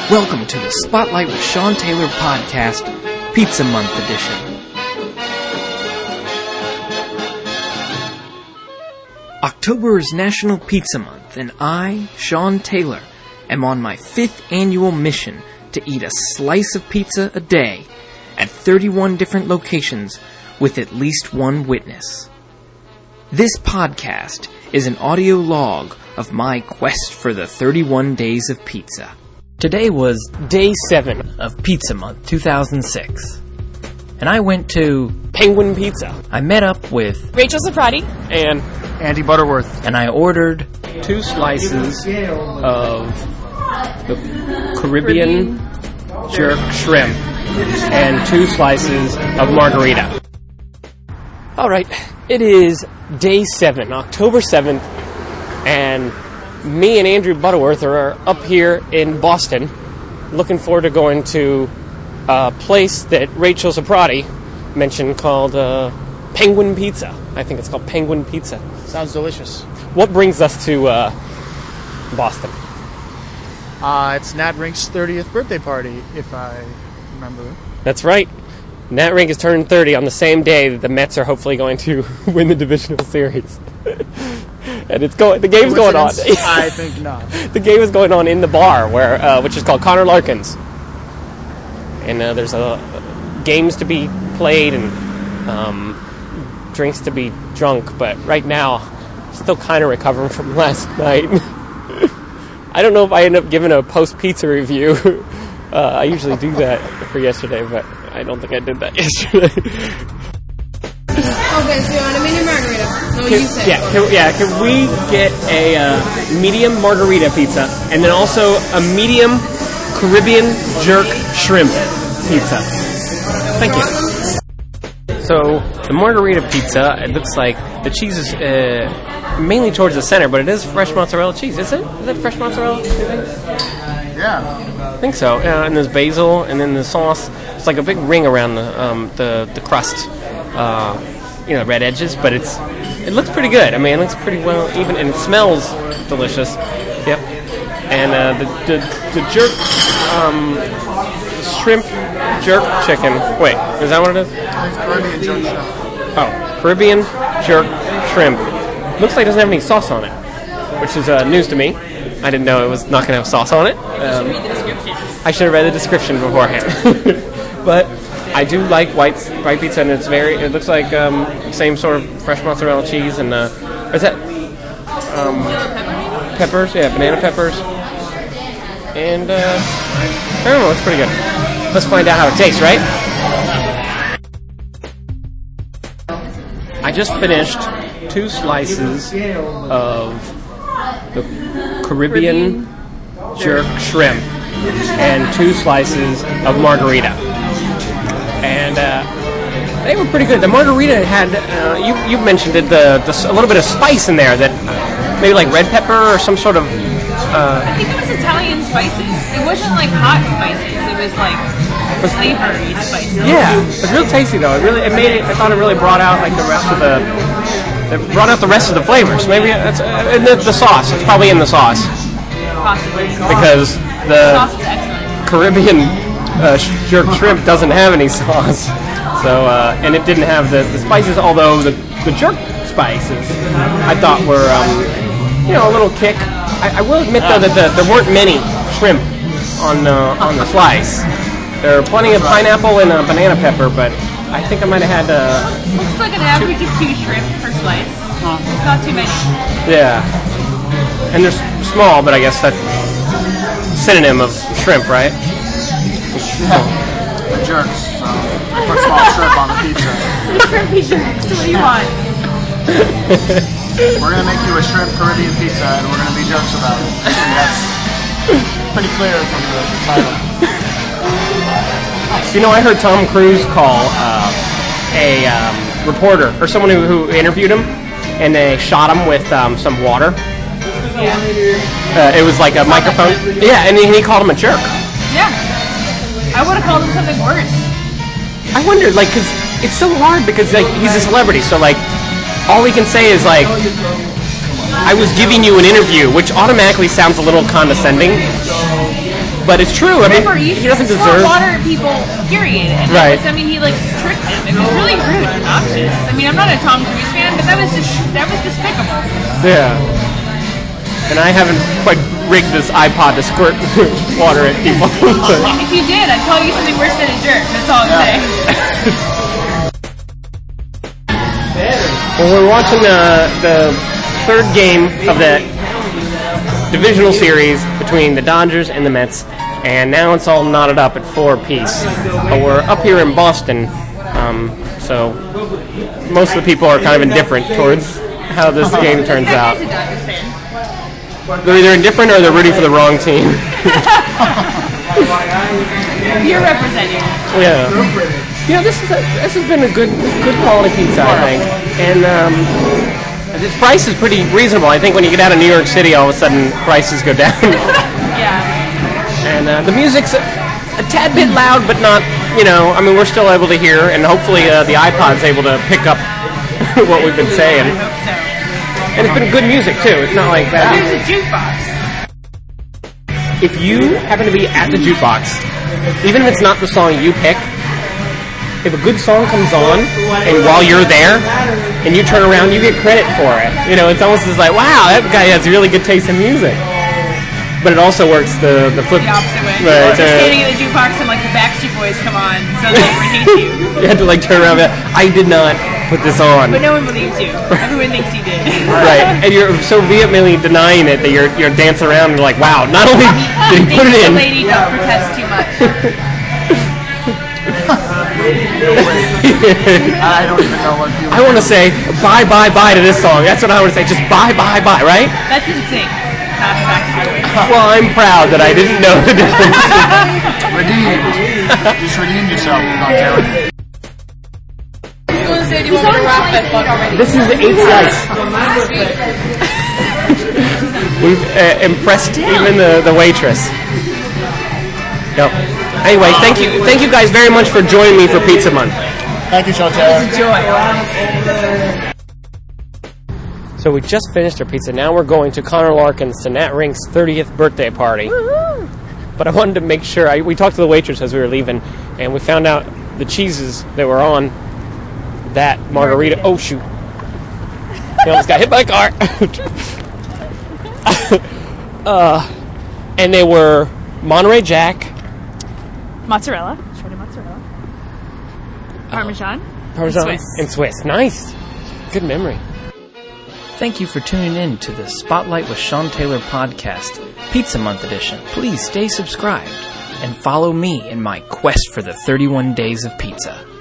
Welcome to the Spotlight with Sean Taylor podcast, Pizza Month edition. October is National Pizza Month, and I, Sean Taylor, am on my 5th annual mission to eat a slice of pizza a day at 31 different locations with at least one witness. This podcast is an audio log of my quest for the 31 days of pizza. Today was day 7 of Pizza Month 2006, and I went to Penguin Pizza. I met up with Rachel Soprati and Andy Butterworth. And I ordered 2 slices of the Caribbean jerk shrimp and 2 slices of margarita. Alright, it is day 7, October 7th, and me and Andrew Butterworth are up here in Boston, looking forward to going to a place that Rachel Soprati mentioned called Penguin Pizza. I think it's called Penguin Pizza. Sounds delicious. What brings us to Boston? It's Nat Rink's 30th birthday party, if I remember. That's right. Nat Rink is turning 30 on the same day that the Mets are hopefully going to win the divisional series. And the game's going on. I think not. The game is going on in the bar, which is called Connor Larkin's. And there's games to be played and drinks to be drunk. But right now, still kind of recovering from last night. I don't know if I end up giving a post-pizza review. I usually do that for yesterday, but I don't think I did that yesterday. Okay, so you want a medium margarita? No, you said. Can we get a medium margarita pizza and then also a medium Caribbean jerk shrimp pizza? Thank you. So the margarita pizza, it looks like the cheese is mainly towards the center, but it is fresh mozzarella cheese, is it? Is it fresh mozzarella? Yeah. I think so. And there's basil, and then the sauce. It's like a big ring around the crust. Red edges, but it looks pretty good. I mean, it looks pretty well even, and it smells delicious. Yep. And the jerk shrimp jerk chicken. Wait, is that what it is? Caribbean jerk shrimp. Oh, Caribbean jerk shrimp. Looks like it doesn't have any sauce on it, which is news to me. I didn't know it was not going to have sauce on it. I should have read the description beforehand. But I do like white pizza, and it looks like same sort of fresh mozzarella cheese, and is that peppers? Yeah, banana peppers. And I don't know, it's pretty good. Let's find out how it tastes, right? I just finished 2 slices of the Caribbean jerk shrimp and 2 slices of margarita. And they were pretty good. The margarita had, you mentioned it, a little bit of spice in there, that maybe like red pepper or some sort of... I think it was Italian spices. It wasn't like hot spices. It was like flavory spices. Yeah, it was real tasty though. I thought it really brought out like the rest of the rest of the flavors. Maybe that's and the sauce. It's probably in the sauce. Possibly. Because the sauce is excellent. Caribbean jerk shrimp doesn't have any sauce, so and it didn't have the spices. Although the jerk spices, I thought were a little kick. I will admit though that there weren't many shrimp on the slice. There are plenty of pineapple and banana pepper, but I think I might have had. Looks like an average of 2 shrimp per slice. It's not too many. Yeah, and they're small, but I guess that's synonym of shrimp, right? The jerks. So put small shrimp on the pizza. Shrimp pizza. So what do you want? We're going to make you a shrimp Caribbean pizza, and we're going to be jerks about it. I think that's pretty clear from the title. I heard Tom Cruise call a reporter, or someone who interviewed him, and they shot him with some water. Yeah. It was like a microphone. Yeah, and he called him a jerk. Yeah. I would have called him something worse. I wondered, because it's so hard because he's a celebrity, so all we can say is I was giving you an interview, which automatically sounds a little condescending. But it's true. I mean, Remember, he doesn't deserve. water people, period. And Right. he like tricked them. It was really rude and obnoxious. I mean, I'm not a Tom Cruise fan, but that was despicable. Yeah. And I haven't quite rigged this iPod to squirt water at people. If you did, I'd call you something worse than a jerk. That's all I'm saying. Well, we're watching the third game of the divisional series between the Dodgers and the Mets, and now it's all knotted up at 4 apiece. But we're up here in Boston, so most of the people are kind of indifferent towards how this game turns out. They're either indifferent or they're rooting for the wrong team. You're representing. Yeah. You know, this has been a good quality pizza, I think, and its price is pretty reasonable. I think when you get out of New York City, all of a sudden prices go down. Yeah. And the music's a tad bit loud, but not. I mean, we're still able to hear, and hopefully the iPod's able to pick up what we've been saying. I hope so. And it's been good music too. It's not like that. There's a jukebox. If you happen to be at the jukebox, even if it's not the song you pick, if a good song comes on, and while you're there, and you turn around, you get credit for it. It's almost just like, wow, that guy has really good taste in music. But it also works the flip. The opposite way. Right, You're standing at the jukebox and the Backstreet Boys come on, so everyone hates you. You had to turn around and be like, I did not put this on. But no one believes you. Everyone thinks you did. Right, and you're so vehemently denying it that you're dancing around and like, wow, not only did he put it in. The lady don't protest too much. I don't even know what you. I want to say bye to this song. That's what I want to say. Just bye, right? That's insane. Not Backstreet Boys. Well, I'm proud that I didn't know the difference. Redeemed. Just redeemed yourself, Montero. This is the 8th slice. We've impressed even the waitress. Yep. Anyway, thank you guys very much for joining me for Pizza Month. Thank you, Chantel. It's a joy. So we just finished our pizza. Now we're going to Connor Larkins to Nat Rink's 30th birthday party. Woo-hoo! But I wanted to make sure, we talked to the waitress as we were leaving, and we found out the cheeses that were on that margarita. Oh, shoot. He almost got hit by a car. And they were Monterey Jack. Mozzarella. Shredded mozzarella. Parmesan. And Swiss. Nice. Good memory. Thank you for tuning in to the Spotlight with Sean Taylor podcast, Pizza Month edition. Please stay subscribed and follow me in my quest for the 31 days of pizza.